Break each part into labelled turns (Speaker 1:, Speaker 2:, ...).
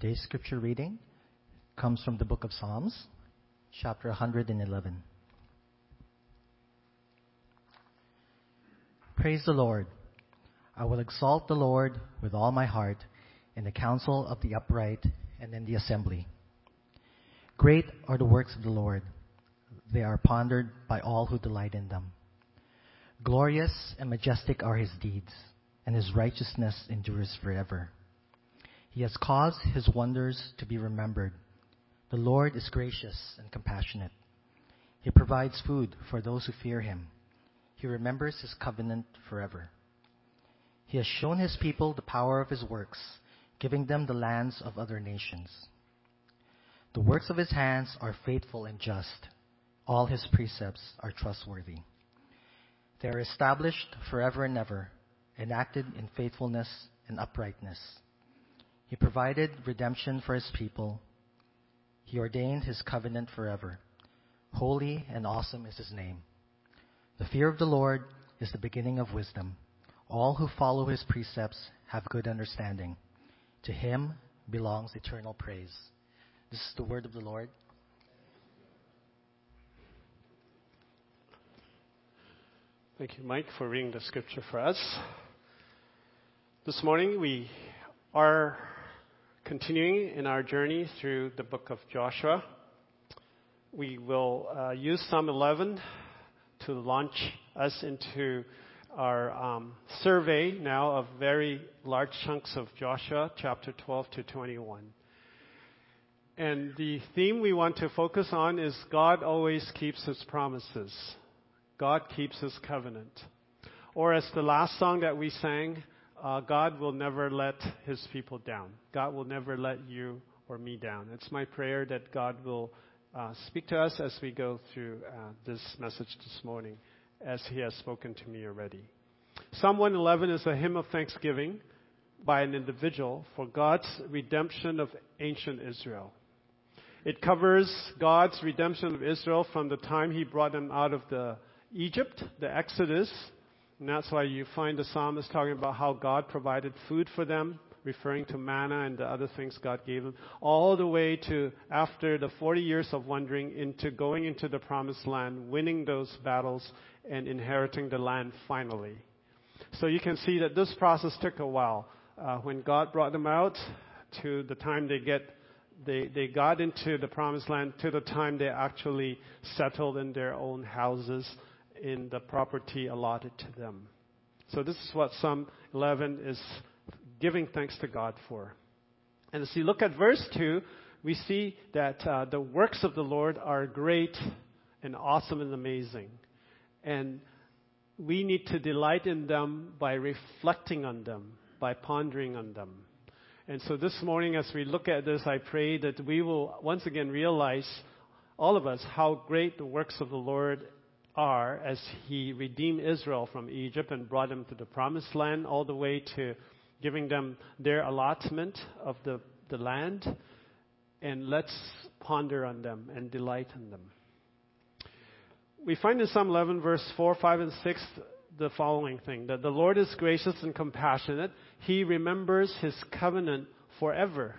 Speaker 1: Today's scripture reading comes from the book of Psalms, chapter 111. Praise the Lord. I will exalt the Lord with all my heart in the council of the upright and in the assembly. Great are the works of the Lord. They are pondered by all who delight in them. Glorious and majestic are his deeds, and his righteousness endures forever. He has caused his wonders to be remembered. The Lord is gracious and compassionate. He provides food for those who fear him. He remembers his covenant forever. He has shown his people the power of his works, giving them the lands of other nations. The works of his hands are faithful and just. All his precepts are trustworthy. They are established forever and ever, enacted in faithfulness and uprightness. He provided redemption for his people. He ordained his covenant forever. Holy and awesome is his name. The fear of the Lord is the beginning of wisdom. All who follow his precepts have good understanding. To him belongs eternal praise. This is the word of the Lord.
Speaker 2: Thank you, Mike, for reading the scripture for us. This morning we are continuing in our journey through the book of Joshua. We will use Psalm 11 to launch us into our survey now of very large chunks of Joshua, chapter 12 to 21. And the theme we want to focus on is God always keeps his promises. God keeps his covenant. Or as the last song that we sang, God will never let his people down. God will never let you or me down. It's my prayer that God will speak to us as we go through this message this morning, as he has spoken to me already. Psalm 111 is a hymn of thanksgiving by an individual for God's redemption of ancient Israel. It covers God's redemption of Israel from the time he brought them out of Egypt, the Exodus. And that's why you find the psalmist talking about how God provided food for them, referring to manna and the other things God gave them, all the way to after the 40 years of wandering into going into the promised land, winning those battles and inheriting the land finally. So you can see that this process took a while. When God brought them out to the time they got into the promised land, to the time they actually settled in their own houses in the property allotted to them. So this is what Psalm 11 is giving thanks to God for. And as you look at verse 2, we see that the works of the Lord are great and awesome and amazing. And we need to delight in them by reflecting on them, by pondering on them. And so this morning as we look at this, I pray that we will once again realize, all of us, how great the works of the Lord are as he redeemed Israel from Egypt and brought them to the promised land, all the way to giving them their allotment of the land. And let's ponder on them and delight in them. We find in Psalm 11 verse 4, 5, and 6 the following thing, that the Lord is gracious and compassionate. He remembers his covenant forever.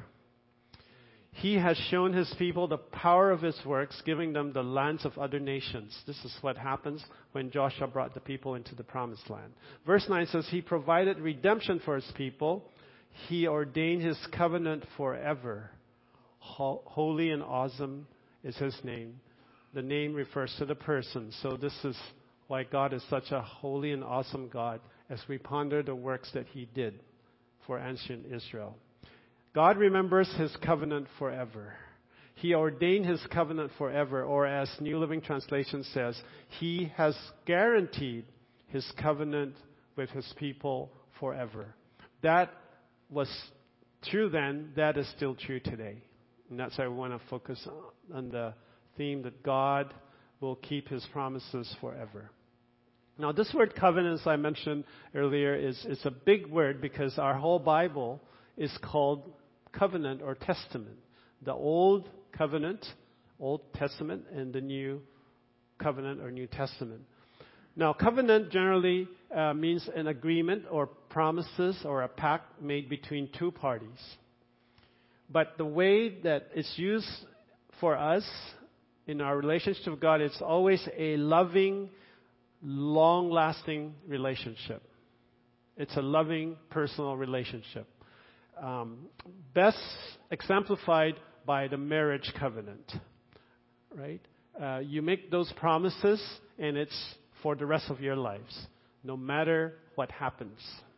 Speaker 2: He has shown his people the power of his works, giving them the lands of other nations. This is what happens when Joshua brought the people into the promised land. Verse 9 says, he provided redemption for his people. He ordained his covenant forever. Holy and awesome is his name. The name refers to the person. So this is why God is such a holy and awesome God, as we ponder the works that he did for ancient Israel. God remembers his covenant forever. He ordained his covenant forever, or as New Living Translation says, he has guaranteed his covenant with his people forever. That was true then, that is still true today. And that's why we want to focus on the theme that God will keep his promises forever. Now this word covenant, as I mentioned earlier, is a big word because our whole Bible is called covenant or testament. The Old Covenant, Old Testament, and the New Covenant or New Testament. Now, covenant generally means an agreement or promises or a pact made between two parties. But the way that it's used for us in our relationship with God, it's always a loving, long-lasting relationship. It's a loving, personal relationship. Best exemplified by the marriage covenant, right? You make those promises, and it's for the rest of your lives, no matter what happens.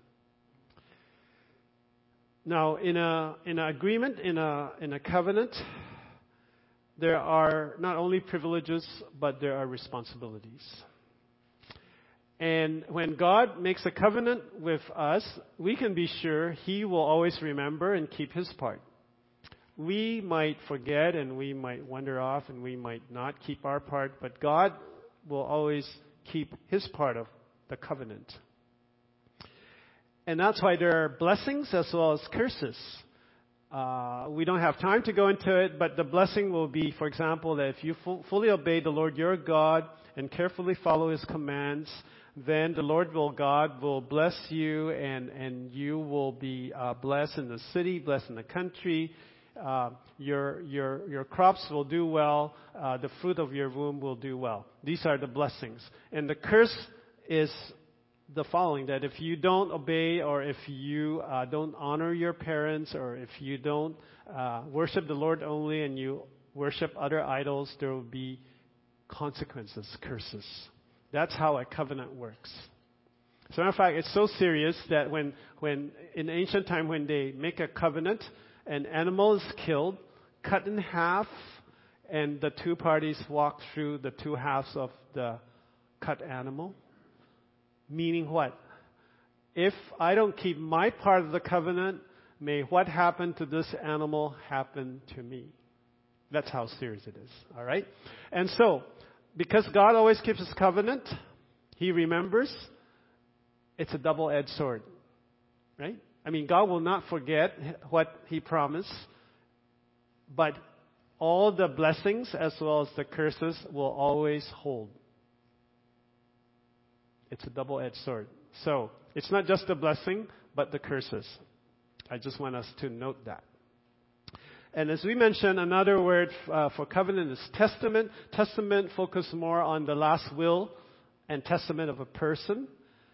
Speaker 2: Now, in an agreement, in a covenant, there are not only privileges, but there are responsibilities. And when God makes a covenant with us, we can be sure He will always remember and keep His part. We might forget and we might wander off and we might not keep our part, but God will always keep His part of the covenant. And that's why there are blessings as well as curses. We don't have time to go into it, but the blessing will be, for example, that if you fully obey the Lord your God and carefully follow His commands, then the Lord God will bless you, and you will be blessed in the city, blessed in the country. Your crops will do well. The fruit of your womb will do well. These are the blessings. And the curse is the following, that if you don't obey, or if you don't honor your parents, or if you don't worship the Lord only and you worship other idols, there will be consequences, curses. That's how a covenant works. As a matter of fact, it's so serious that when in ancient time, when they make a covenant, an animal is killed, cut in half, and the two parties walk through the two halves of the cut animal. Meaning what? If I don't keep my part of the covenant, may what happened to this animal happen to me. That's how serious it is. All right? And so, because God always keeps His covenant, He remembers. It's a double-edged sword. Right? I mean, God will not forget what He promised, but all the blessings as well as the curses will always hold. It's a double-edged sword. So, it's not just the blessing, but the curses. I just want us to note that. And as we mentioned, another word for covenant is testament. Testament focuses more on the last will and testament of a person.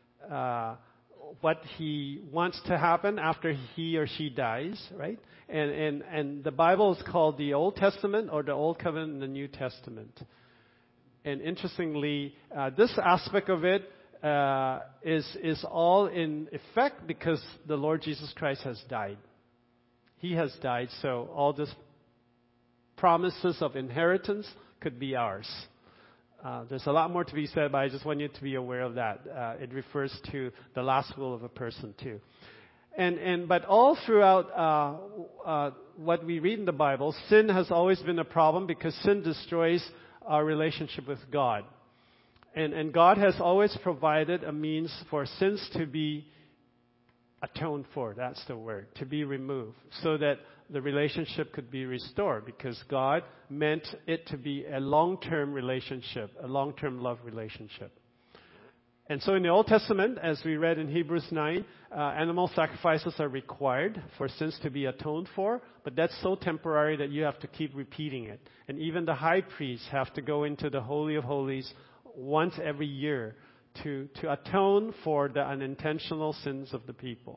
Speaker 2: What he wants to happen after he or she dies, right? And the Bible is called the Old Testament, or the Old Covenant and the New Testament. And interestingly, this aspect of it is all in effect because the Lord Jesus Christ has died. He has died, so all these promises of inheritance could be ours. There's a lot more to be said, but I just want you to be aware of that. It refers to the last will of a person too. But all throughout what we read in the Bible, sin has always been a problem because sin destroys our relationship with God. And God has always provided a means for sins to be atoned for. That's the word. To be removed. So that the relationship could be restored. Because God meant it to be a long-term relationship. A long-term love relationship. And so in the Old Testament, as we read in Hebrews 9, animal sacrifices are required for sins to be atoned for. But that's so temporary that you have to keep repeating it. And even the high priests have to go into the Holy of Holies once every year to atone for the unintentional sins of the people.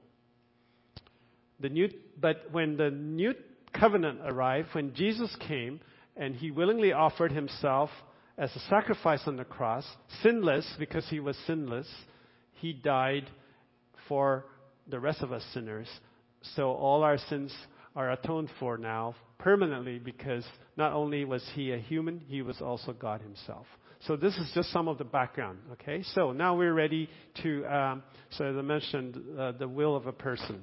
Speaker 2: But when the new covenant arrived, when Jesus came and He willingly offered Himself as a sacrifice on the cross, sinless because He was sinless, He died for the rest of us sinners. So all our sins are atoned for now permanently, because not only was He a human, He was also God Himself. So this is just some of the background, okay? So now we're ready to, so as I mentioned, the will of a person.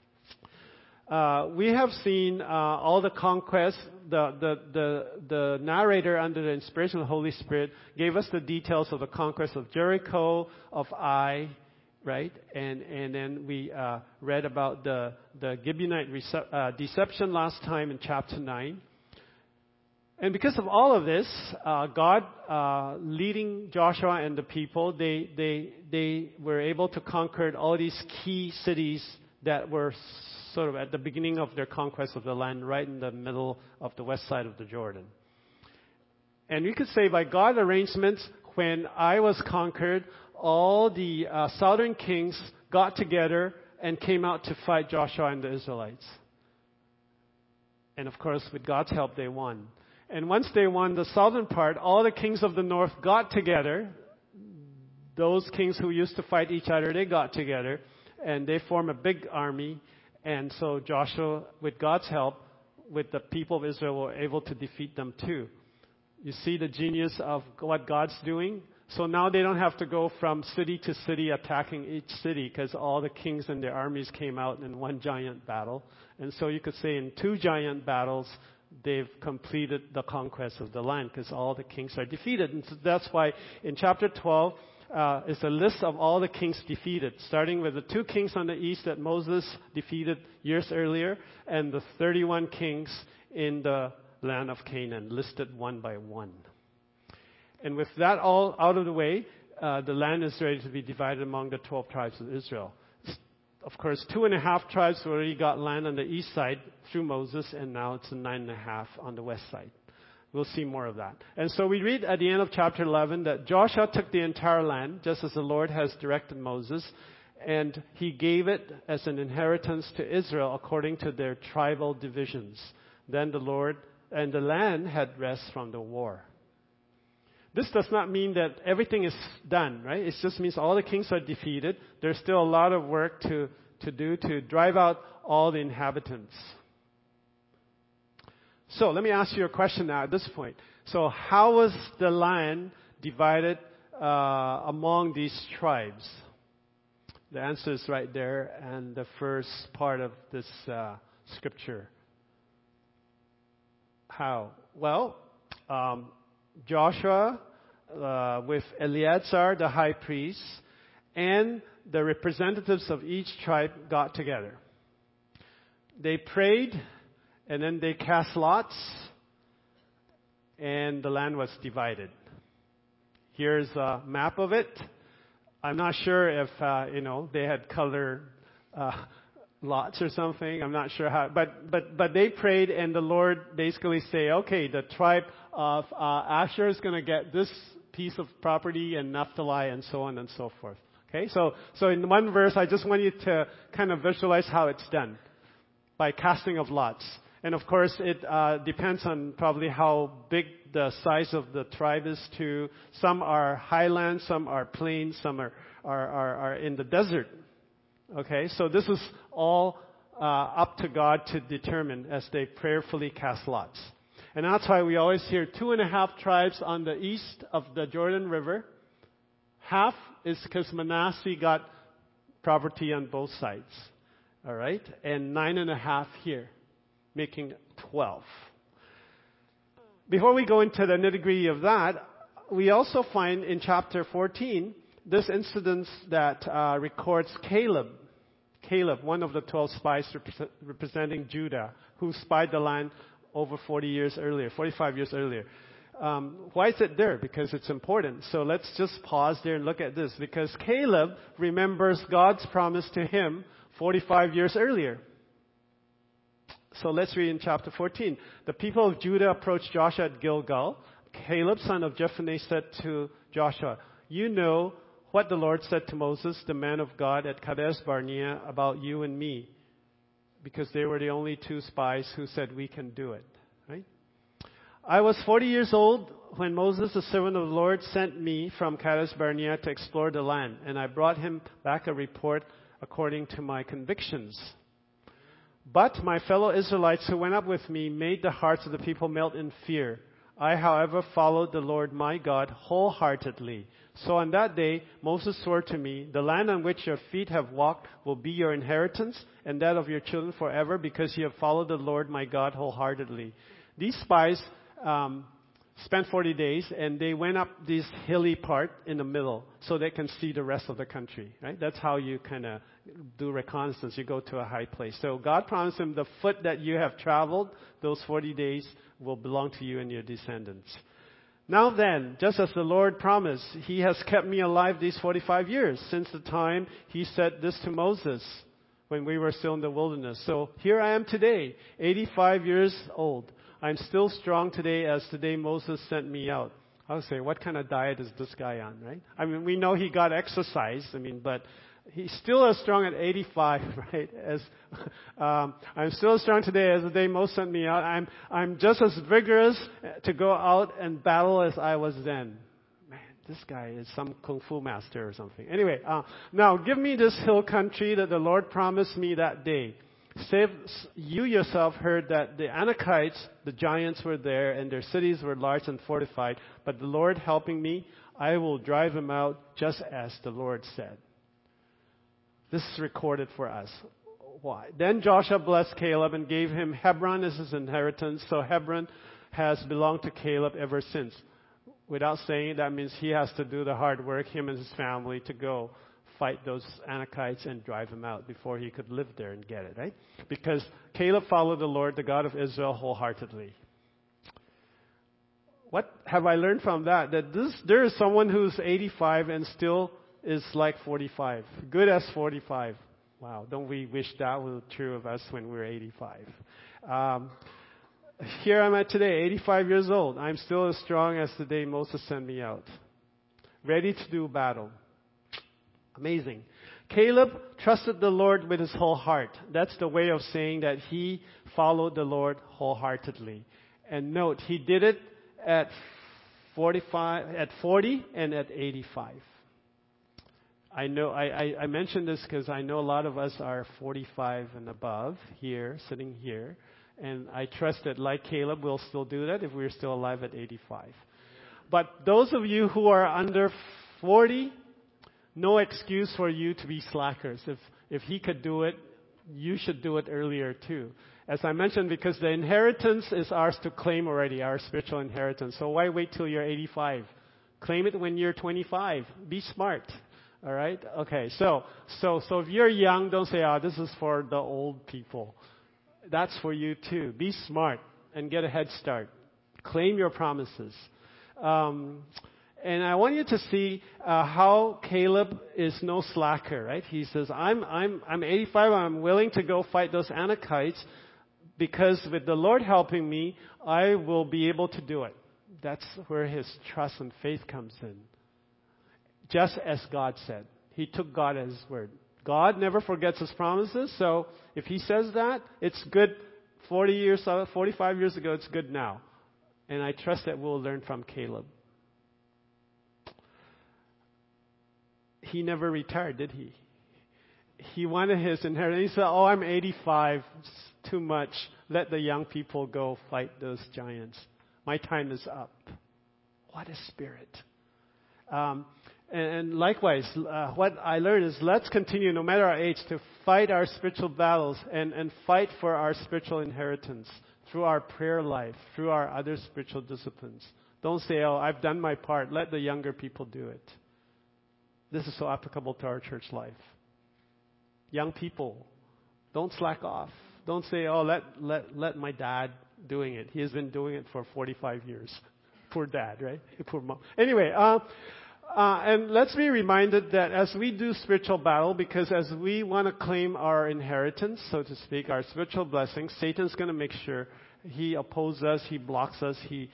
Speaker 2: We have seen all the conquests. The narrator, under the inspiration of the Holy Spirit, gave us the details of the conquest of Jericho, of Ai, right? And then we read about the Gibeonite deception last time in chapter 9. And because of all of this, God leading Joshua and the people, they were able to conquer all these key cities that were sort of at the beginning of their conquest of the land, right in the middle of the west side of the Jordan. And you could say by God's arrangements, when I was conquered, all the southern kings got together and came out to fight Joshua and the Israelites. And of course, with God's help, they won. And once they won the southern part, all the kings of the north got together. Those kings who used to fight each other, they got together, and they formed a big army. And so Joshua, with God's help, with the people of Israel, were able to defeat them too. You see the genius of what God's doing? So now they don't have to go from city to city attacking each city, because all the kings and their armies came out in one giant battle. And so you could say in 2 giant battles, they've completed the conquest of the land, because all the kings are defeated. And so that's why in chapter 12 is a list of all the kings defeated, starting with the 2 kings on the east that Moses defeated years earlier, and the 31 kings in the land of Canaan, listed one by one. And with that all out of the way, the land is ready to be divided among the 12 tribes of Israel. Of course, 2.5 tribes already got land on the east side through Moses, and now it's 9.5 on the west side. We'll see more of that. And so we read at the end of chapter 11 that Joshua took the entire land, just as the Lord has directed Moses, and he gave it as an inheritance to Israel according to their tribal divisions. Then the Lord and the land had rest from the war. This does not mean that everything is done, right? It just means all the kings are defeated. There's still a lot of work to do to drive out all the inhabitants. So let me ask you a question now at this point. So how was the land divided among these tribes? The answer is right there and the first part of this scripture. How? Well, Joshua with Eleazar, the high priest, and the representatives of each tribe got together. They prayed, and then they cast lots, and the land was divided. Here's a map of it. I'm not sure if they had color lots or something. I'm not sure how, but they prayed, and the Lord basically say, okay, the tribe of Asher is going to get this piece of property, and Naphtali, and so on and so forth. Okay, so in one verse, I just want you to kind of visualize how it's done by casting of lots. And of course, it depends on probably how big the size of the tribe is too. Some are highlands, some are plains, some are in the desert. Okay, so this is all up to God to determine as they prayerfully cast lots. And that's why we always hear 2.5 tribes on the east of the Jordan River. Half is because Manasseh got property on both sides. All right, and 9.5 here, making 12. Before we go into the nitty-gritty of that, we also find in chapter 14 this incident that records Caleb, one of the 12 spies representing Judah, who spied the land over 45 years earlier. Why is it there? Because it's important. So let's just pause there and look at this. Because Caleb remembers God's promise to him 45 years earlier. So let's read in chapter 14. The people of Judah approached Joshua at Gilgal. Caleb, son of Jephunneh, said to Joshua, "You know what the Lord said to Moses, the man of God, at Kadesh Barnea about you and me." Because they were the only 2 spies who said, "We can do it." Right? "I was 40 years old when Moses, the servant of the Lord, sent me from Kadesh Barnea to explore the land, and I brought him back a report according to my convictions. But my fellow Israelites who went up with me made the hearts of the people melt in fear. I, however, followed the Lord my God wholeheartedly. So on that day, Moses swore to me, 'The land on which your feet have walked will be your inheritance, and that of your children forever, because you have followed the Lord my God wholeheartedly.'" These spies spent 40 days, and they went up this hilly part in the middle so they can see the rest of the country. Right? That's how you kind of do reconnaissance. You go to a high place. So God promised him, the foot that you have traveled, those 40 days, will belong to you and your descendants. "Now then, just as the Lord promised, he has kept me alive these 45 years, since the time he said this to Moses. when we were still in the wilderness. So here I am today, 85 years old. I'm still strong today as today Moses sent me out. I would say, what kind of diet is this guy on, right? I mean, we know he got exercise, but he's still as strong at 85, right? I'm still as strong today as the day Moses sent me out. I'm just as vigorous to go out and battle as I was then. Man, this guy is some kung fu master or something. Anyway, now give me this hill country that the Lord promised me that day. You yourself heard that the Anakites, the giants, were there, and their cities were large and fortified. But the Lord helping me, I will drive them out just as the Lord said. This is recorded for us. Why? Then Joshua blessed Caleb and gave him Hebron as his inheritance. So Hebron has belonged to Caleb ever since. Without saying it, that means he has to do the hard work, him and his family, to go fight those Anakites and drive them out before he could live there and get it, right? Because Caleb followed the Lord, the God of Israel, wholeheartedly. What have I learned from that? That there is someone who's 85 and still is like 45. Good as 45. Wow, don't we wish that was true of us when we were 85? Here I'm at today, 85 years old. I'm still as strong as the day Moses sent me out. Ready to do battle. Amazing. Caleb trusted the Lord with his whole heart. That's the way of saying that he followed the Lord wholeheartedly. And note, he did it at 40 and at 85. I know I mentioned this because I know a lot of us are 45 and above here, sitting here. And I trust that, like Caleb, we'll still do that if we're still alive at 85. But those of you who are under 40, no excuse for you to be slackers. If he could do it, you should do it earlier too. As I mentioned, because the inheritance is ours to claim already, our spiritual inheritance. So why wait till you're 85? Claim it when you're 25. Be smart. All right? Okay, so if you're young, don't say, this is for the old people. That's for you too. Be smart and get a head start. Claim your promises. And I want you to see how Caleb is no slacker, right? He says, I'm 85, I'm willing to go fight those Anakites because with the Lord helping me, I will be able to do it. That's where his trust and faith comes in. Just as God said. He took God at his word. God never forgets his promises, so if he says that, it's good 45 years ago, it's good now. And I trust that we'll learn from Caleb. He never retired, did he? He wanted his inheritance. He said, I'm 85. It's too much. Let the young people go fight those giants. My time is up. What a spirit. And likewise, what I learned is let's continue, no matter our age, to fight our spiritual battles and fight for our spiritual inheritance through our prayer life, through our other spiritual disciplines. Don't say, I've done my part. Let the younger people do it. This is so applicable to our church life. Young people, don't slack off. Don't say, let my dad doing it. He has been doing it for 45 years. Poor dad, right? Poor mom. Anyway, and let's be reminded that as we do spiritual battle, because as we want to claim our inheritance, so to speak, our spiritual blessings, Satan's going to make sure he opposes us, he blocks us, he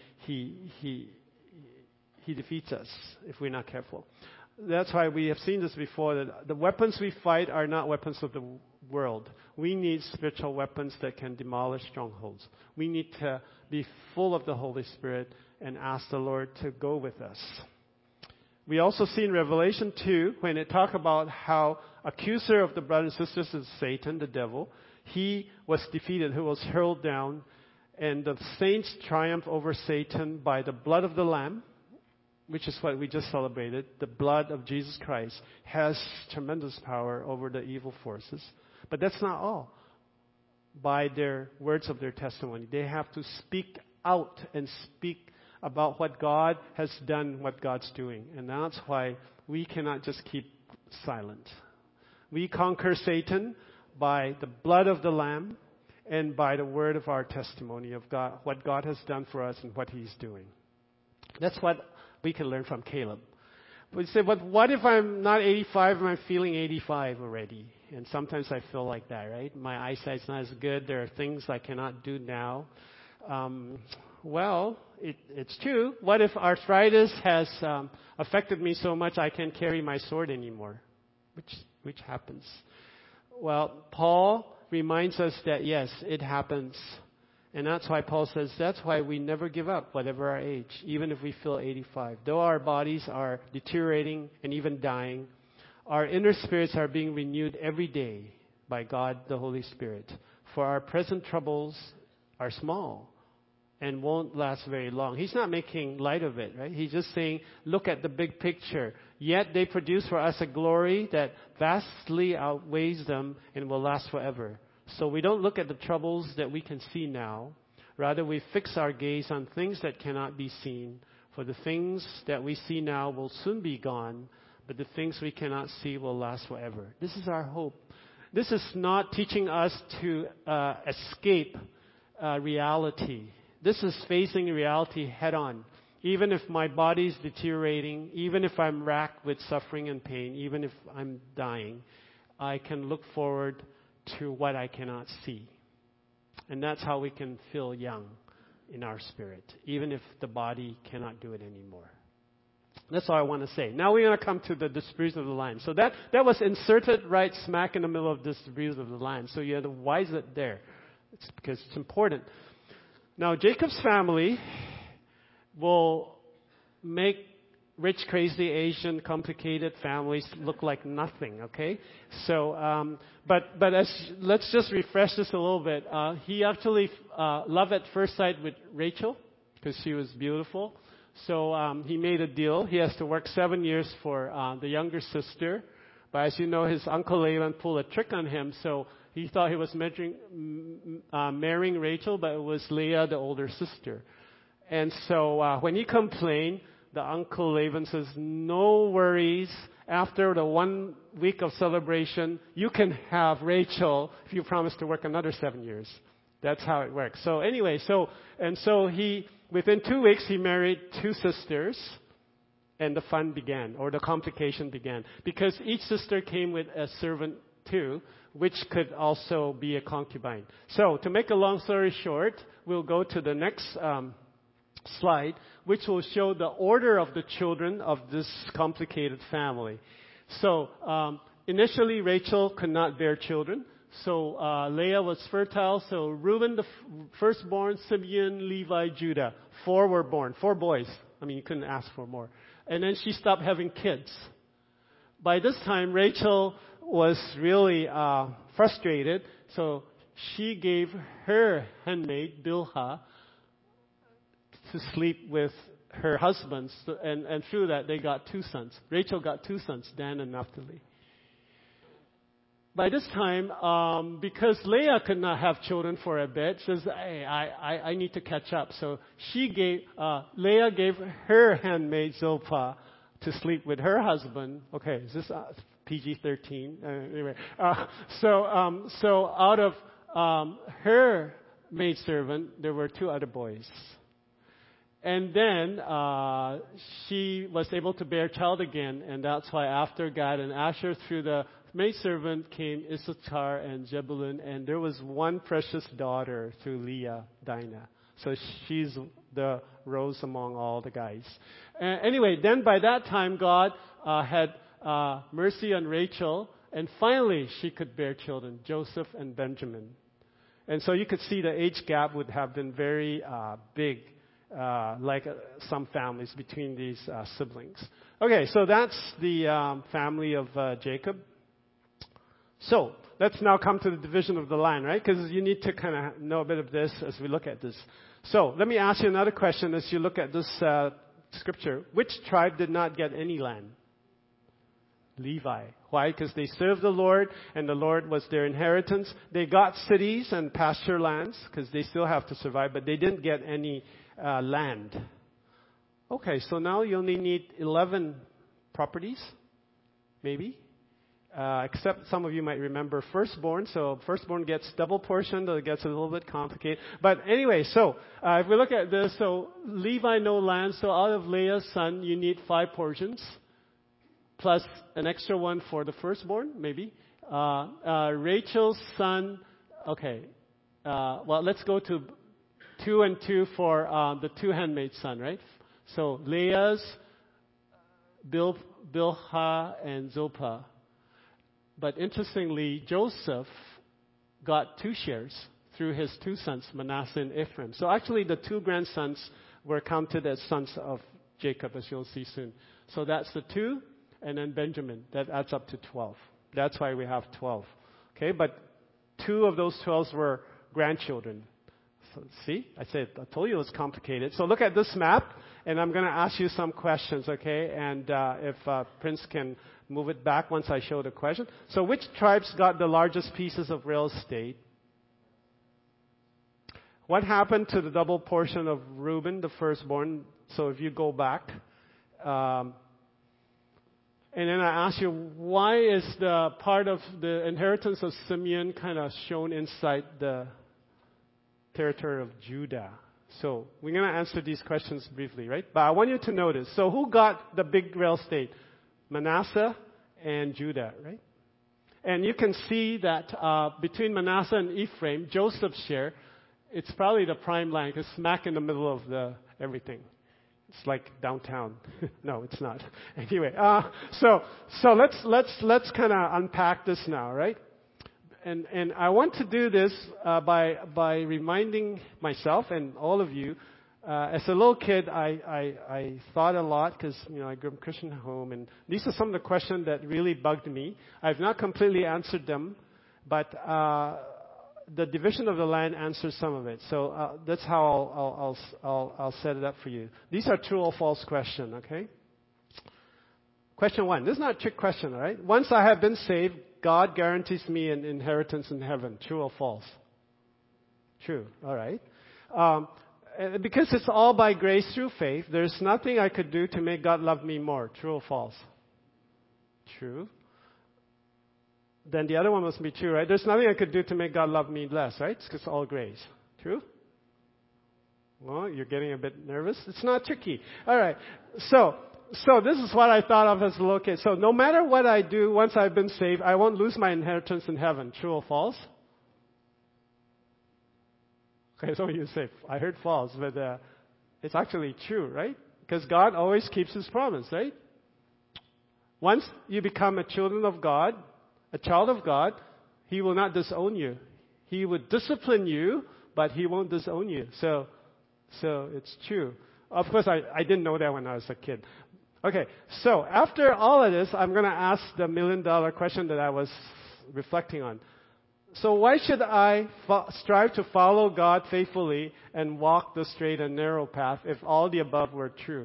Speaker 2: defeats us if we're not careful. That's why we have seen this before, that the weapons we fight are not weapons of the world. We need spiritual weapons that can demolish strongholds. We need to be full of the Holy Spirit and ask the Lord to go with us. We also see in Revelation 2, when it talks about how accuser of the brothers and sisters is Satan, the devil, he was defeated, who was hurled down, and the saints triumph over Satan by the blood of the Lamb, which is what we just celebrated. The blood of Jesus Christ has tremendous power over the evil forces. But that's not all. By their words of their testimony, they have to speak out and speak about what God has done, what God's doing. And that's why we cannot just keep silent. We conquer Satan by the blood of the Lamb and by the word of our testimony of God, what God has done for us and what He's doing. That's what we can learn from Caleb. But you say, but what if I'm not 85 and I'm feeling 85 already? And sometimes I feel like that, right? My eyesight's not as good. There are things I cannot do now. Well, it's true. What if arthritis has affected me so much I can't carry my sword anymore? Which happens. Well, Paul reminds us that yes, it happens. And that's why Paul says that's why we never give up, whatever our age, even if we feel 85. Though our bodies are deteriorating and even dying, our inner spirits are being renewed every day by God the Holy Spirit. For our present troubles are small and won't last very long. He's not making light of it, right? He's just saying, look at the big picture. Yet they produce for us a glory that vastly outweighs them and will last forever. So we don't look at the troubles that we can see now. Rather, we fix our gaze on things that cannot be seen. For the things that we see now will soon be gone, but the things we cannot see will last forever. This is our hope. This is not teaching us to escape reality. This is facing reality head on. Even if my body is deteriorating, even if I'm racked with suffering and pain, even if I'm dying, I can look forward to what I cannot see. And that's how we can feel young in our spirit, even if the body cannot do it anymore. That's all I want to say. Now we're going to come to the distribution of the land. So that was inserted right smack in the middle of distribution of the land. So you have to why is it there? It's because it's important. Now Jacob's family will make rich, crazy, Asian, complicated families look like nothing, okay? So, but let's just refresh this a little bit. He actually love at first sight with Rachel because she was beautiful. So he made a deal. He has to work 7 years for the younger sister. But as you know, his uncle Laban pulled a trick on him. So he thought he was marrying Rachel, but it was Leah, the older sister. And so when he complained, the uncle Laban says, no worries. After the 1 week of celebration, you can have Rachel if you promise to work another 7 years. That's how it works. So anyway, so he, within 2 weeks, he married 2 sisters, and the fun began, or the complication began. Because each sister came with a servant too, which could also be a concubine. So to make a long story short, we'll go to the next slide, which will show the order of the children of this complicated family. So initially, Rachel could not bear children. So Leah was fertile. So Reuben, the firstborn, Simeon, Levi, Judah. 4 were born. 4 boys. I mean, you couldn't ask for more. And then she stopped having kids. By this time, Rachel was really frustrated. So she gave her handmaid, Bilhah, to sleep with her husbands. And through that, they got 2 sons. Rachel got 2 sons, Dan and Naphtali. By this time, because Leah could not have children for a bit, she says, hey, I need to catch up. So Leah gave her handmaid Zilpah to sleep with her husband. Okay, is this PG-13? Anyway, so out of her maidservant, there were 2 other boys. And then she was able to bear child again, and that's why after Gad and Asher, through the maidservant came Issachar and Zebulun, and there was one precious daughter through Leah, Dinah. So she's the rose among all the guys. Anyway, then by that time, God had mercy on Rachel, and finally she could bear children, Joseph and Benjamin. And so you could see the age gap would have been very big, like some families between these siblings. Okay, so that's the family of Jacob. So let's now come to the division of the land, right? Because you need to kind of know a bit of this as we look at this. So let me ask you another question as you look at this scripture. Which tribe did not get any land? Levi. Why? Because they served the Lord, and the Lord was their inheritance. They got cities and pasture lands, because they still have to survive, but they didn't get any land. Okay, so now you only need 11 properties, maybe. Except some of you might remember firstborn. So firstborn gets double portion, though it gets a little bit complicated. But anyway, so if we look at this, so Levi no land. So out of Leah's son, you need 5 portions, plus an extra one for the firstborn, maybe. Rachel's son. Okay. Well, let's go to 2 and 2 for the two handmaids' son, right? So Leah's, Bilhah, and Zilpah. But interestingly, Joseph got 2 shares through his 2 sons, Manasseh and Ephraim. So actually, the 2 grandsons were counted as sons of Jacob, as you'll see soon. So that's the 2, and then Benjamin. That adds up to 12. That's why we have 12. Okay, but 2 of those 12 were grandchildren. So see, I told you it was complicated. So look at this map, and I'm going to ask you some questions, okay? And if Prince can move it back once I show the question. So which tribes got the largest pieces of real estate? What happened to the double portion of Reuben, the firstborn? So if you go back, and then I ask you, why is the part of the inheritance of Simeon kind of shown inside the territory of Judah? So we're going to answer these questions briefly, right? But I want you to notice. So who got the big real estate? Manasseh and Judah, right? And you can see that between Manasseh and Ephraim, Joseph's share, it's probably the prime land. It's smack in the middle of everything. It's like downtown. No, it's not. Anyway, so let's kind of unpack this now, right? And I want to do this by reminding myself and all of you. As a little kid, I thought a lot because I grew up in a Christian home, and these are some of the questions that really bugged me. I've not completely answered them, but the division of the land answers some of it. So that's how I'll set it up for you. These are true or false questions, okay? Question 1. This is not a trick question, all right? Once I have been saved, God guarantees me an inheritance in heaven. True or false? True. All right. Because it's all by grace through faith, there's nothing I could do to make God love me more. True or false? True. Then the other one must be true, right? There's nothing I could do to make God love me less, right? It's all grace. True? Well, you're getting a bit nervous. It's not tricky. All right. So this is what I thought of as a little kid. So no matter what I do, once I've been saved, I won't lose my inheritance in heaven. True or false? Okay, so you say, I heard false, but it's actually true, right? Because God always keeps His promise, right? Once you become a child of God, He will not disown you. He would discipline you, but He won't disown you. So it's true. Of course, I didn't know that when I was a kid. Okay, so after all of this, I'm going to ask the million-dollar question that I was reflecting on. So why should I strive to follow God faithfully and walk the straight and narrow path if all the above were true?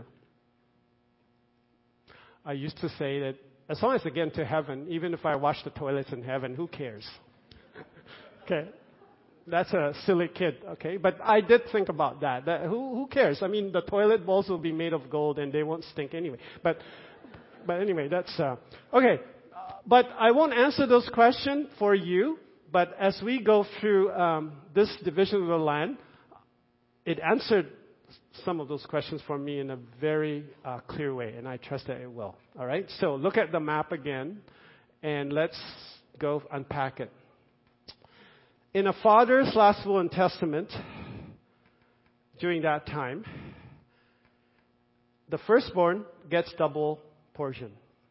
Speaker 2: I used to say that as long as I get into heaven, even if I wash the toilets in heaven, who cares? Okay. That's a silly kid, okay? But I did think about that. Who cares? I mean, the toilet bowls will be made of gold and they won't stink anyway. But anyway, that's okay. But I won't answer those questions for you. But as we go through this division of the land, it answered some of those questions for me in a very clear way, and I trust that it will. All right? So look at the map again, and let's go unpack it. In a father's last will and testament, during that time, the firstborn gets double portion.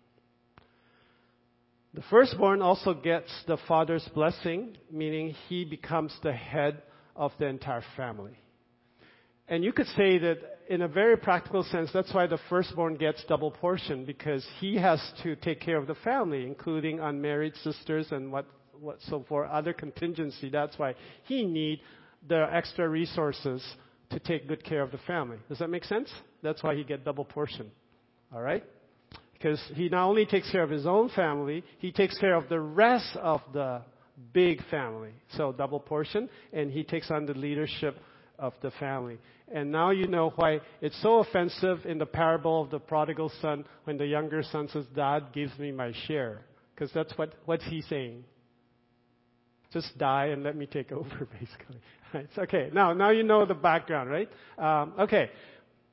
Speaker 2: The firstborn also gets the father's blessing, meaning he becomes the head of the entire family. And you could say that in a very practical sense, that's why the firstborn gets double portion, because he has to take care of the family, including unmarried sisters and so for other contingency. That's why he needs the extra resources to take good care of the family. Does that make sense? That's why he gets double portion. All right? Because he not only takes care of his own family, he takes care of the rest of the big family. So double portion, and he takes on the leadership of the family. And now you know why it's so offensive in the parable of the prodigal son when the younger son says, "Dad, gives me my share." Because that's what's he saying? Just die and let me take over, basically. Right? Okay, now you know the background, right? Okay.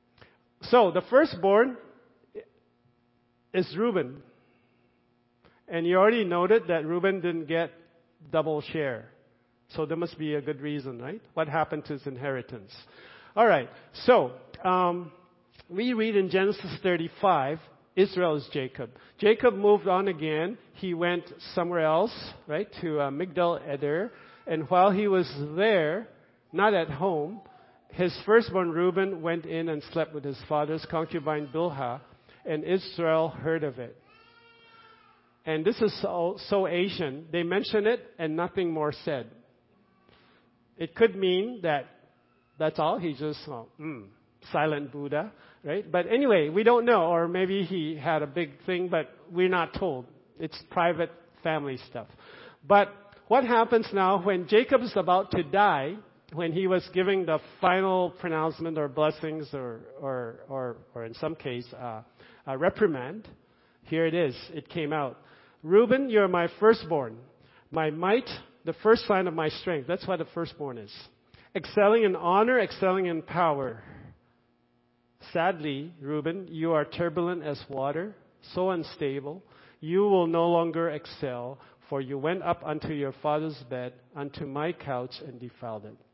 Speaker 2: So the firstborn is Reuben. And you already noted that Reuben didn't get double share. So there must be a good reason, right? What happened to his inheritance? All right. So we read in Genesis 35, Israel is Jacob. Jacob moved on again. He went somewhere else, right, to Migdal Eder. And while he was there, not at home, his firstborn Reuben went in and slept with his father's concubine Bilhah, and Israel heard of it. And this is so Asian. They mention it and nothing more said. It could mean that that's all. He just, silent Buddha, right? But anyway, we don't know. Or maybe he had a big thing, but we're not told. It's private family stuff. But what happens now when Jacob is about to die, when he was giving the final pronouncement or blessings or in some case, a reprimand, here it is. It came out. Reuben, you're my firstborn, my might, the first sign of my strength. That's what a firstborn is. Excelling in honor, excelling in power. Sadly, Reuben, you are turbulent as water, so unstable. You will no longer excel, for you went up unto your father's bed, unto my couch, and defiled it.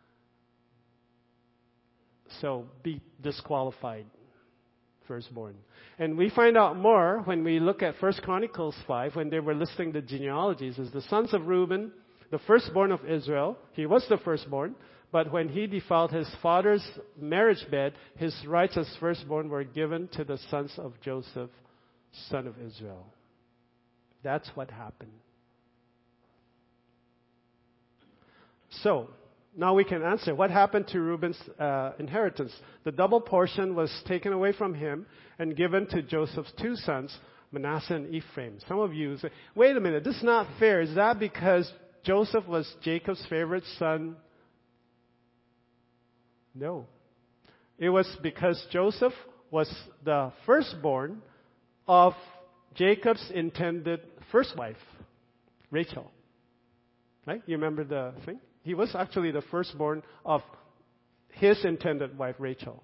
Speaker 2: So, be disqualified, firstborn. And we find out more when we look at 1 Chronicles 5, when they were listing the genealogies, as the sons of Reuben, the firstborn of Israel. He was the firstborn, but when he defiled his father's marriage bed, his rights as firstborn were given to the sons of Joseph, son of Israel. That's what happened. So, now we can answer. What happened to Reuben's inheritance? The double portion was taken away from him and given to Joseph's two sons, Manasseh and Ephraim. Some of you say, wait a minute, this is not fair. Is that because Joseph was Jacob's favorite son? No. It was because Joseph was the firstborn of Jacob's intended first wife, Rachel. Right? You remember the thing? He was actually the firstborn of his intended wife, Rachel.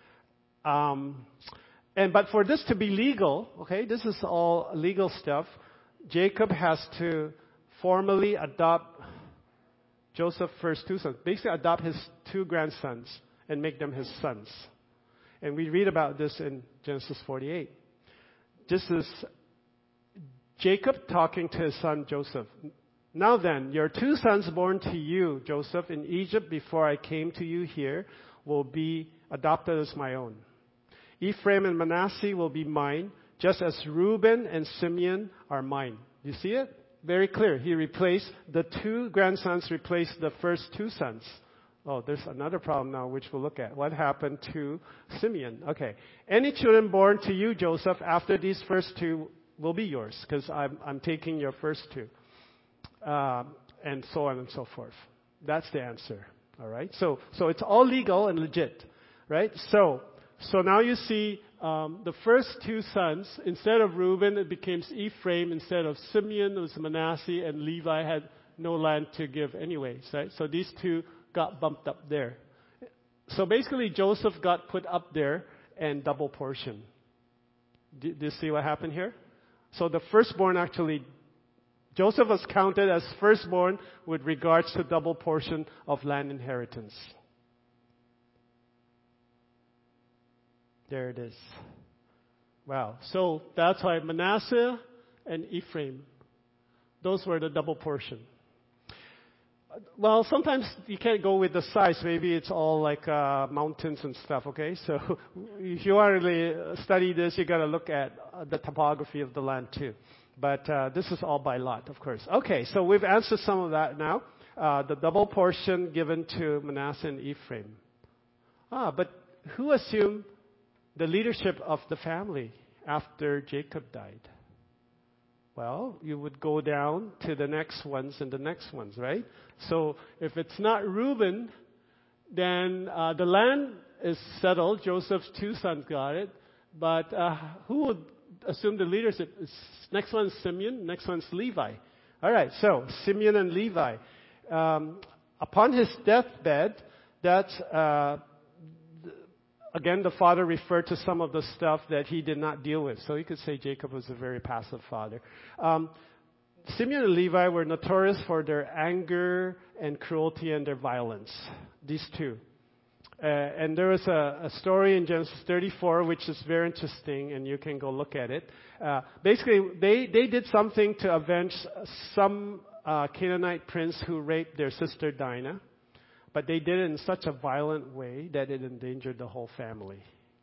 Speaker 2: But for this to be legal, okay, this is all legal stuff, Jacob has to formally adopt Joseph's first two sons. Basically adopt his two grandsons and make them his sons. And we read about this in Genesis 48. This is Jacob talking to his son Joseph. Now then, your two sons born to you, Joseph, in Egypt before I came to you here, will be adopted as my own. Ephraim and Manasseh will be mine, just as Reuben and Simeon are mine. You see it? Very clear. He replaced the two grandsons, replaced the first two sons. Oh, there's another problem now which we'll look at. What happened to Simeon? Okay. Any children born to you, Joseph, after these first two will be yours, because I'm taking your first two. And so on and so forth. That's the answer. All right. So it's all legal and legit, right? So now you see the first two sons. Instead of Reuben, it became Ephraim. Instead of Simeon, it was Manasseh, and Levi had no land to give anyways, right? So these two got bumped up there. So basically, Joseph got put up there and double portion. Do you see what happened here? So the firstborn actually. Joseph was counted as firstborn with regards to double portion of land inheritance. There it is. Wow. So that's why Manasseh and Ephraim, those were the double portion. Well, sometimes you can't go with the size. Maybe it's all like mountains and stuff, okay? So if you want to really study this, you got to look at the topography of the land too. But this is all by lot, of course. Okay, so we've answered some of that now. The double portion given to Manasseh and Ephraim. But who assumed the leadership of the family after Jacob died? Well, you would go down to the next ones and the next ones, right? So if it's not Reuben, then the land is settled. Joseph's two sons got it. But who would assume the leadership? Next one's Simeon, next one's Levi. All right, so Simeon and Levi. Upon his deathbed, that's again, the father referred to some of the stuff that he did not deal with. So you could say Jacob was a very passive father. Simeon and Levi were notorious for their anger and cruelty and their violence. These two. And there was a story in Genesis 34 which is very interesting, and you can go look at it. Basically, they did something to avenge some Canaanite prince who raped their sister Dinah, but they did it in such a violent way that it endangered the whole family.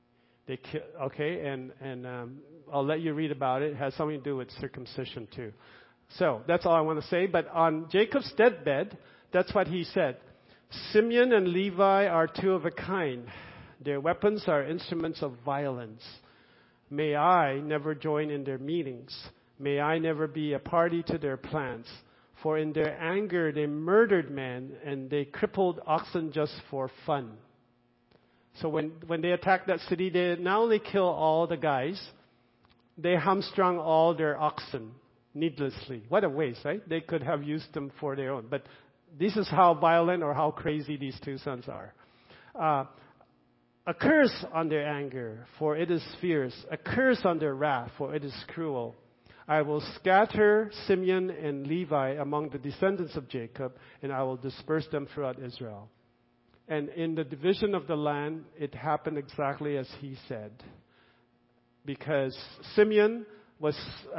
Speaker 2: And I'll let you read about it. It has something to do with circumcision too. So that's all I want to say. But on Jacob's deathbed, that's what he said. Simeon and Levi are two of a kind. Their weapons are instruments of violence. May I never join in their meetings. May I never be a party to their plans. For in their anger they murdered men, and they crippled oxen just for fun. So when they attacked that city, they not only kill all the guys, they hamstrung all their oxen needlessly. What a waste, right? They could have used them for their own. But this is how violent or how crazy these two sons are. A curse on their anger, for it is fierce. A curse on their wrath, for it is cruel. I will scatter Simeon and Levi among the descendants of Jacob, and I will disperse them throughout Israel. And in the division of the land, it happened exactly as he said. Because Simeon was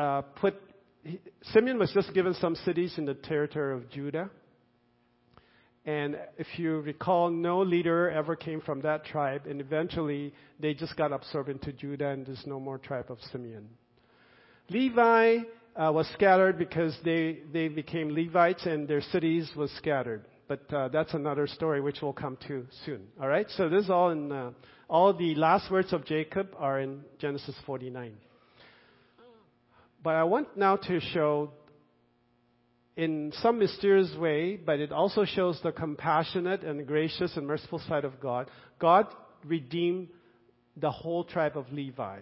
Speaker 2: just given some cities in the territory of Judah. And if you recall, no leader ever came from that tribe, and eventually they just got absorbed into Judah, and there's no more tribe of Simeon. Levi was scattered because they became Levites, and their cities was scattered. But that's another story which we'll come to soon. All right? So this is all in all the last words of Jacob are in Genesis 49. But I want now to show, in some mysterious way, but it also shows the compassionate and gracious and merciful side of God. God redeemed the whole tribe of Levi.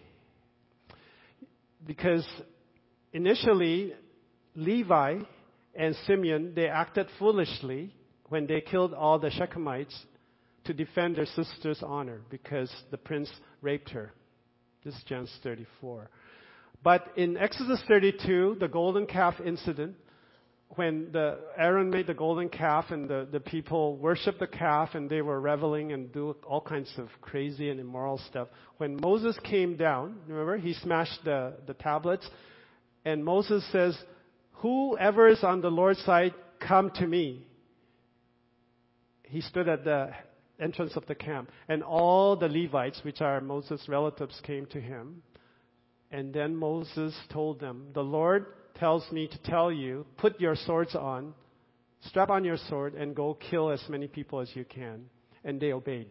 Speaker 2: Because initially, Levi and Simeon, they acted foolishly when they killed all the Shechemites to defend their sister's honor because the prince raped her. This is Genesis 34. But in Exodus 32, the golden calf incident, when Aaron made the golden calf and the people worshiped the calf and they were reveling and do all kinds of crazy and immoral stuff. When Moses came down, remember, he smashed the tablets, and Moses says, "Whoever is on the Lord's side, come to me." He stood at the entrance of the camp, and all the Levites, which are Moses' relatives, came to him. And then Moses told them, "The Lord tells me to tell you, put your swords on, strap on your sword, and go kill as many people as you can." And they obeyed.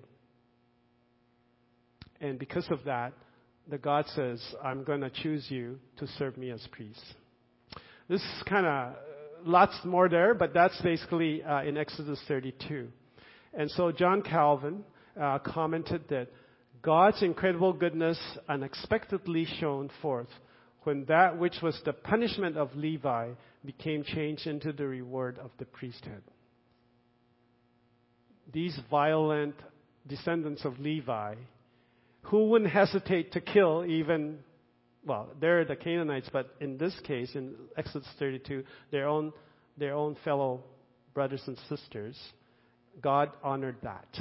Speaker 2: And because of that, the God says, "I'm going to choose you to serve me as priests." This is kind of lots more there, but that's basically in Exodus 32. And so John Calvin commented that God's incredible goodness unexpectedly shone forth when that which was the punishment of Levi became changed into the reward of the priesthood. These violent descendants of Levi, who wouldn't hesitate to kill even, well, they're the Canaanites, but in this case, in Exodus 32, their own fellow brothers and sisters, God honored that.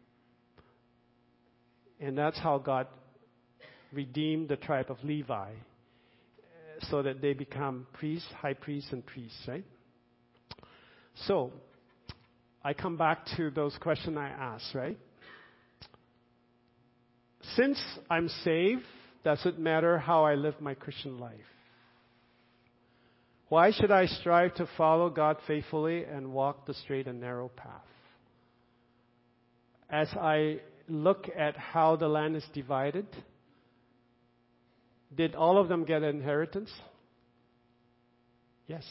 Speaker 2: And that's how God redeemed the tribe of Levi, so that they become priests, high priests, and priests, right? So, I come back to those questions I asked, right? Since I'm saved, does it matter how I live my Christian life? Why should I strive to follow God faithfully and walk the straight and narrow path? As I look at how the land is divided, did all of them get an inheritance? Yes.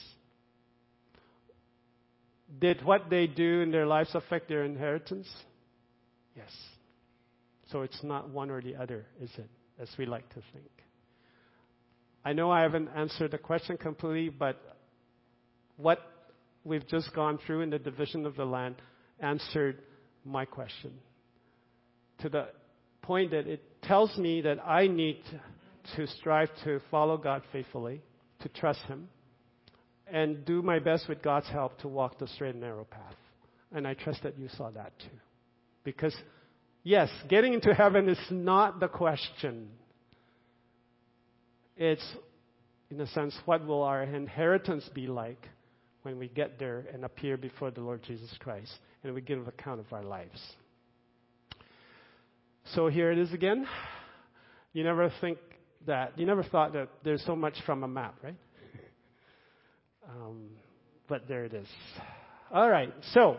Speaker 2: Did what they do in their lives affect their inheritance? Yes. So it's not one or the other, is it? As we like to think. I know I haven't answered the question completely, but what we've just gone through in the division of the land answered my question. To the point that it tells me that I need to strive to follow God faithfully, to trust Him, and do my best with God's help to walk the straight and narrow path. And I trust that you saw that too. Because, yes, getting into heaven is not the question. It's, in a sense, what will our inheritance be like when we get there and appear before the Lord Jesus Christ and we give account of our lives. So here it is again. You never thought that there's so much from a map, right? But there it is. All right. So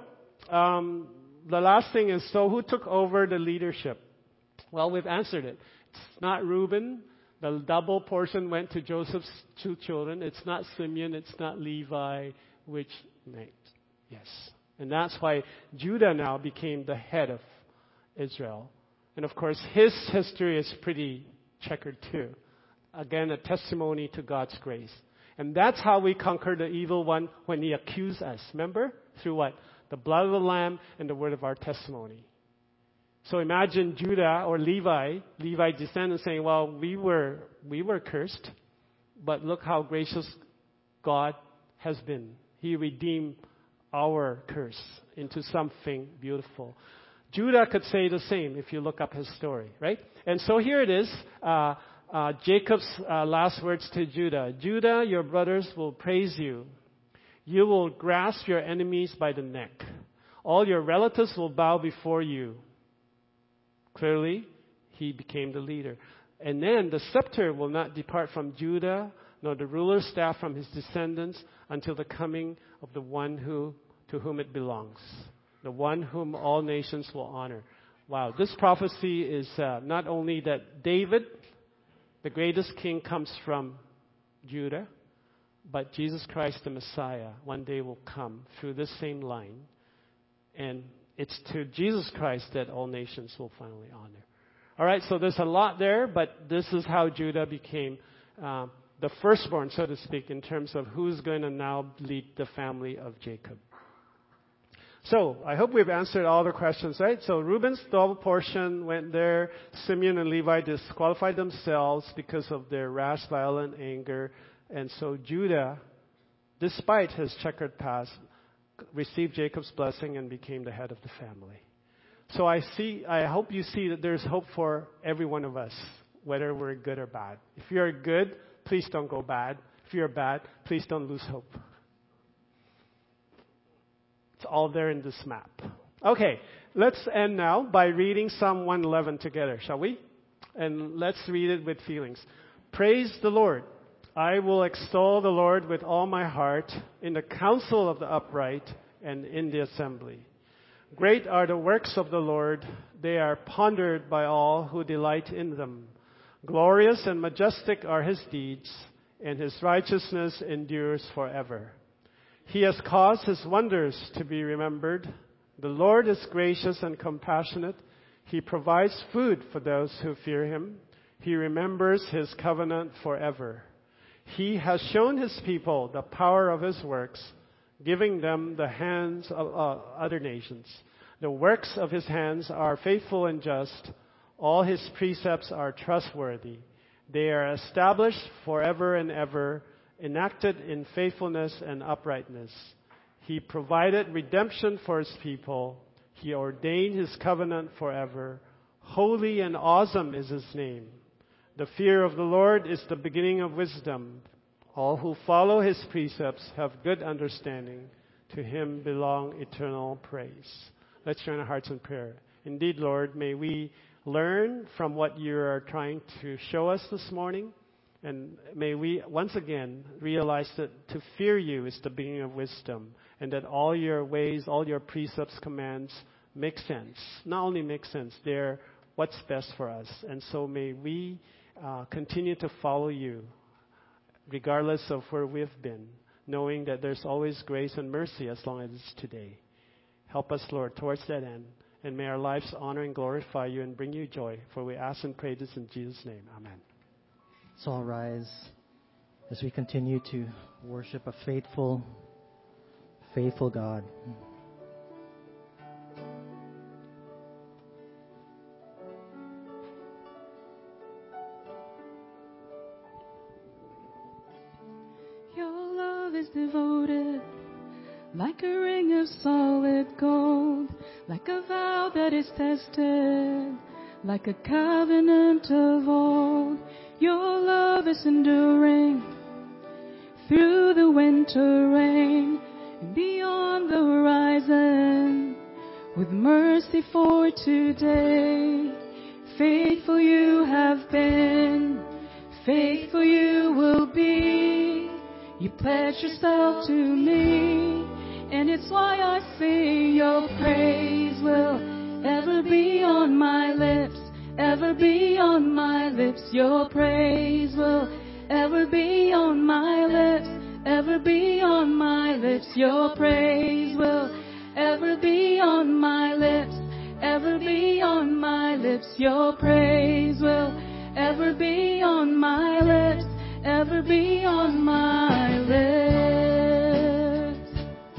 Speaker 2: the last thing is, so who took over the leadership? Well, we've answered it. It's not Reuben. The double portion went to Joseph's 2 children. It's not Simeon. It's not Levi, which made. Yes. And that's why Judah now became the head of Israel. And of course, his history is pretty checkered too. Again, a testimony to God's grace. And that's how we conquer the evil one when he accused us. Remember? Through what? The blood of the Lamb and the word of our testimony. So imagine Judah or Levi descendants saying, well, we were cursed, but look how gracious God has been. He redeemed our curse into something beautiful. Judah could say the same if you look up his story, right? And so here it is, Jacob's last words to Judah. Judah, your brothers will praise you. You will grasp your enemies by the neck. All your relatives will bow before you. Clearly, he became the leader. And then the scepter will not depart from Judah, nor the ruler's staff from his descendants, until the coming of the one to whom it belongs, the one whom all nations will honor. Wow, this prophecy is not only that David, the greatest king, comes from Judah, but Jesus Christ, the Messiah, one day will come through this same line. And it's to Jesus Christ that all nations will finally honor. All right, so there's a lot there, but this is how Judah became the firstborn, so to speak, in terms of who's going to now lead the family of Jacob. So I hope we've answered all the questions, right? So Reuben's double portion went there. Simeon and Levi disqualified themselves because of their rash, violent anger. And so Judah, despite his checkered past, received Jacob's blessing and became the head of the family. So I hope you see that there's hope for every one of us, whether we're good or bad. If you're good, please don't go bad. If you're bad, please don't lose hope. It's all there in this map. Okay, let's end now by reading Psalm 111 together, shall we? And let's read it with feelings. Praise the Lord. I will extol the Lord with all my heart in the council of the upright and in the assembly. Great are the works of the Lord. They are pondered by all who delight in them. Glorious and majestic are his deeds, and his righteousness endures forever. He has caused his wonders to be remembered. The Lord is gracious and compassionate. He provides food for those who fear him. He remembers his covenant forever. He has shown his people the power of his works, giving them the hands of other nations. The works of his hands are faithful and just. All his precepts are trustworthy. They are established forever and ever, enacted in faithfulness and uprightness. He provided redemption for his people. He ordained his covenant forever. Holy and awesome is his name. The fear of the Lord is the beginning of wisdom. All who follow his precepts have good understanding. To him belong eternal praise. Let's join our hearts in prayer. Indeed, Lord, may we learn from what you are trying to show us this morning. And may we once again realize that to fear you is the beginning of wisdom. And that all your ways, all your precepts, commands make sense. Not only make sense, they're what's best for us. And so may we continue to follow you, regardless of where we've been, knowing that there's always grace and mercy as long as it's today. Help us, Lord, towards that end. And may our lives honor and glorify you and bring you joy. For we ask and pray this in Jesus' name. Amen.
Speaker 1: So I'll rise as we continue to worship a faithful God.
Speaker 3: is devoted, like a ring of solid gold, like a vow that is tested, like a covenant of old. Your love is enduring through the winter rain and beyond the horizon, with mercy for today. Faithful you have been, faithful you will be. You pledge yourself to me, and it's why I sing. Your praise will ever be on my lips, ever be on my lips. Your praise will ever be on my lips, ever be on my lips. Your praise will ever be on my lips, ever be on my lips. Your praise will ever be on my lips, ever be on my lips.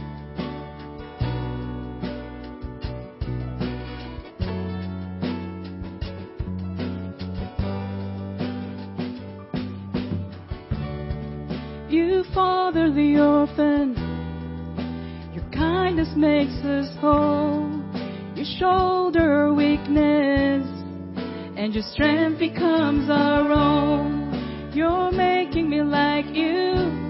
Speaker 3: You father the orphan, your kindness makes us whole. You shoulder weakness, and your strength becomes our own. You're making me like you,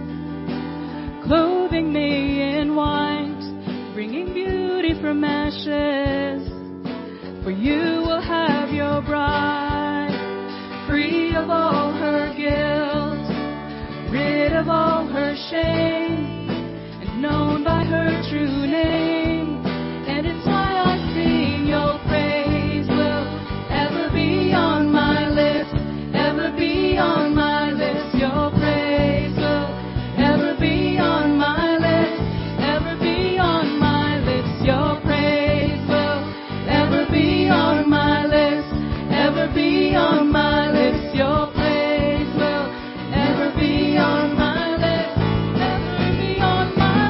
Speaker 3: clothing me in white, bringing beauty from ashes. For you will have your bride, free of all her guilt, rid of all her shame, and known by her true name. And it's why I sing. Your praise will ever be on my lips, ever be on my lips. Your praise will ever be on my lips, ever be on my lips. Your praise will ever be on my lips, ever be on my lips. Your praise will ever be on my lips, ever be on my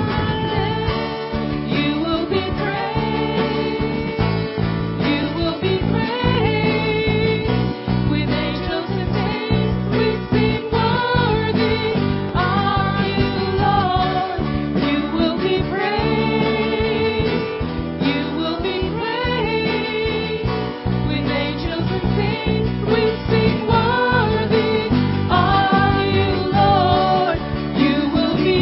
Speaker 3: lips. You will be praised, you will be praised. With angels and saints we sing, worthy are you, Lord. You will be praised, you will be praised. With angels and saints we sing, worthy are you, Lord. You will be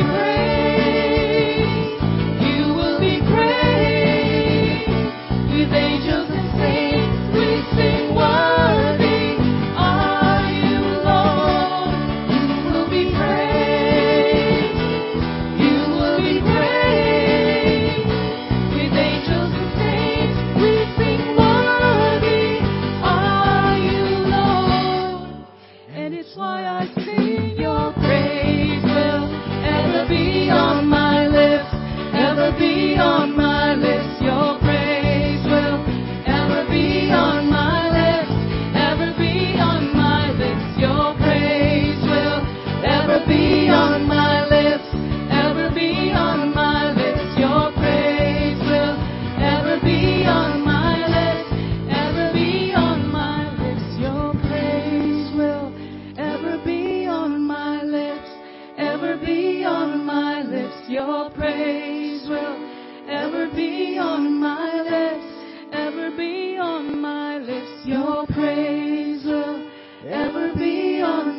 Speaker 3: praised, you will be praised. With angels and saints we sing, worthy are you, Lord. You will be praised, you will be praised. With angels and saints we sing, worthy are you, Lord. And it's why I sing. Your praise will ever be on my lips, ever be on my lips. Your praise will ever be on my lips, ever be on my lips. Your praise will ever be on my lips, ever be on my lips. Your praise will ever be on my lips, ever be on my lips. Your praise will ever be on my lips, ever be on my lips. Your praise will ever be on my lips, ever be on my lips. Your praise will ever be on